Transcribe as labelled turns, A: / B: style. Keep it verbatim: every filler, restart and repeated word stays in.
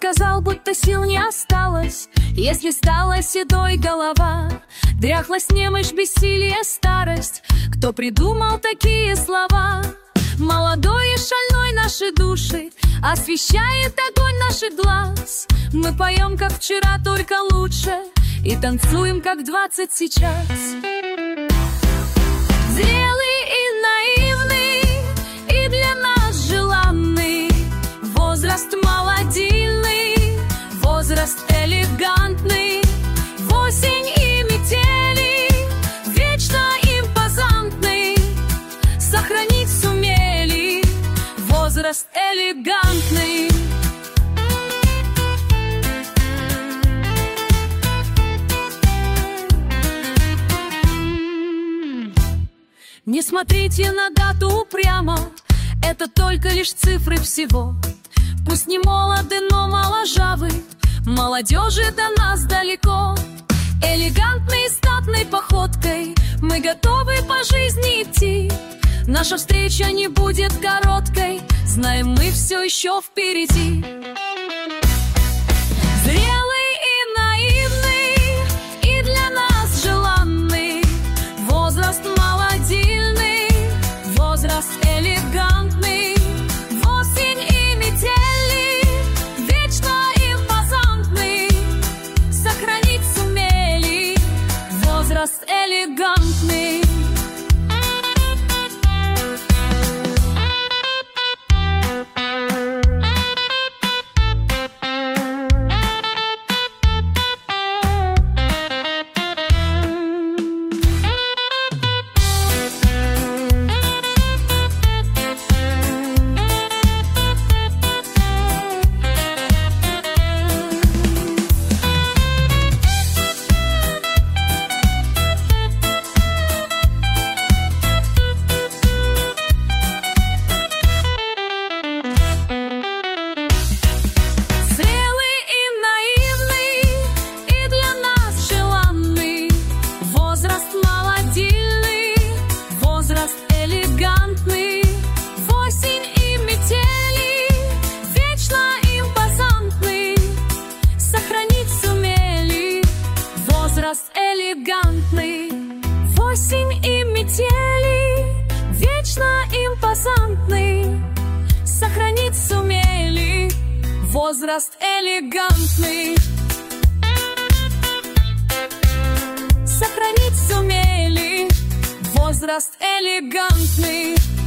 A: сказал, будто сил не осталось, если стала седой голова. Дряхлость, немощь, бессилие, старость. Кто придумал такие слова? Молодой и шальной наши души освещает огонь наших глаз. Мы поем, как вчера, только лучше, и танцуем, как двадцать сейчас. Зрелый и наивный, и для нас желанный, возраст молодильный, возраст элегантный, в осень и метели, вечно импозантный, сохранить сумели возраст элегантный. Не смотрите на дату упрямо, это только лишь цифры всего. Пусть не молоды, но моложавы, молодежи до нас далеко. Элегантной и статной походкой мы готовы по жизни идти. Наша встреча не будет короткой, знаем, мы все еще впереди. Зрелый и наивный, и для нас желанный, возраст молодильный, возраст элегантный, в осень и метели, вечно импозантный, сохранить сумели возраст элегантный. Элегантный, в осень и метели, вечно импозантный, сохранить сумели возраст элегантный. Сохранить сумели возраст элегантный.